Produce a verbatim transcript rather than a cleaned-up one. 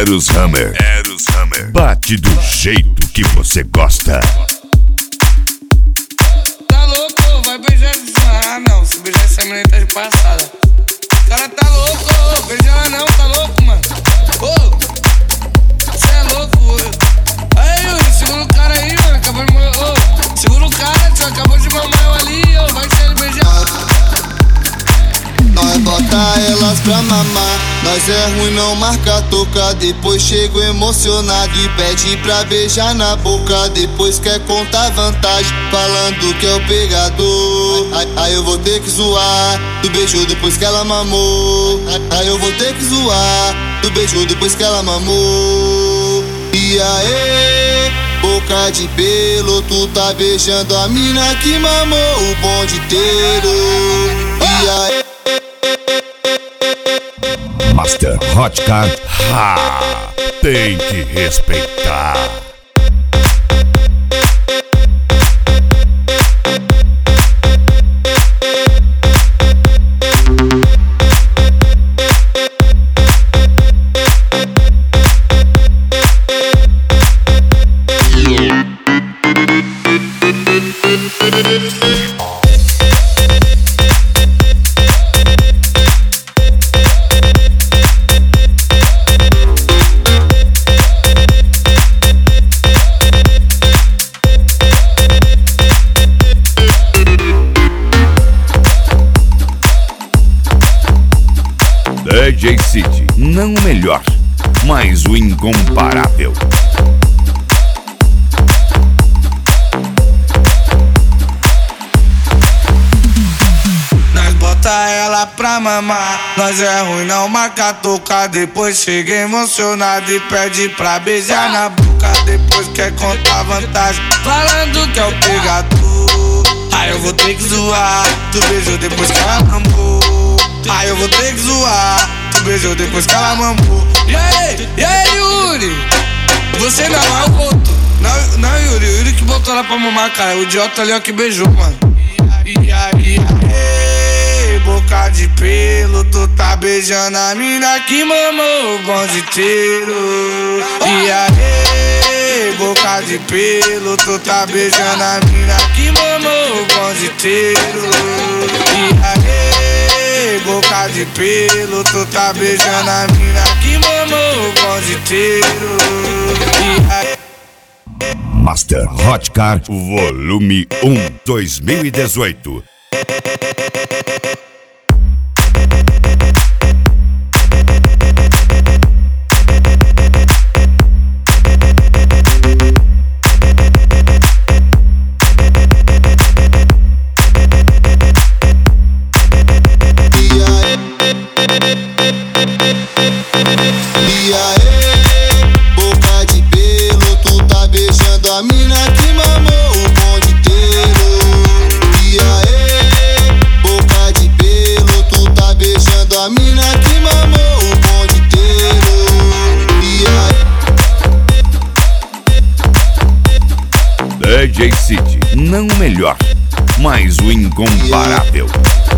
Eros Hammer. Eros Hammer. Bate do jeito que você gosta. Tá louco? Vai beijar essa. Ah não, se beijar essa menina tá de passada. O cara tá louco, beija ela não, tá louco, mano. Ô, cê é louco. Aí, Yuri, segura o cara aí, mano. Acabou de morrer. Ô, segura o cara, você acabou de mamar eu ali, ô. Vai deixar ele beijar. Nós bota elas pra mamar. Nós é ruim, não marca toca. Depois chego emocionado e pede pra beijar na boca. Depois quer contar vantagem, falando que é o pegador. Aí, aí eu vou ter que zoar. Tu beijou depois que ela mamou. Aí, aí eu vou ter que zoar. Tu beijou depois que ela mamou. E aí, boca de pelo, tu tá beijando a mina que mamou o bonde inteiro. E aí, Master Hotcar, ha, tem que respeitar. D J City, não o melhor, mas o incomparável. Nós bota ela pra mamar. Nós é ruim, não marca toca. Depois chega emocionado e pede pra beijar na boca. Depois quer contar vantagem, falando que é o pegador. Aí eu vou ter que zoar. Tu beijou depois que ela mamou. Aí eu vou ter que zoar. Tu beijou depois que ela mamou. E aí, e aí, Yuri? Você não é o outro. Não, não, Yuri, Yuri que botou ela pra mamar, cara. O idiota ali, ó, que beijou, mano. E aí, aí, boca de pelo, tu tá beijando a mina que mamou o bonde inteiro. E aí, boca de pelo, tu tá beijando a mina que mamou o bonde inteiro. E aí, boca de pelo, tu tá beijando a mina que mamou o bonde inteiro. E aí, Master Hotcar, volume um, dois mil e dezoito. e aí, boca de pelo, tu tá beijando a mina que mamou o bonde inteiro. E aí, boca de pelo, tu tá beijando a mina que mamou o bonde inteiro. E aí, D J City, não o melhor, mas o incomparável.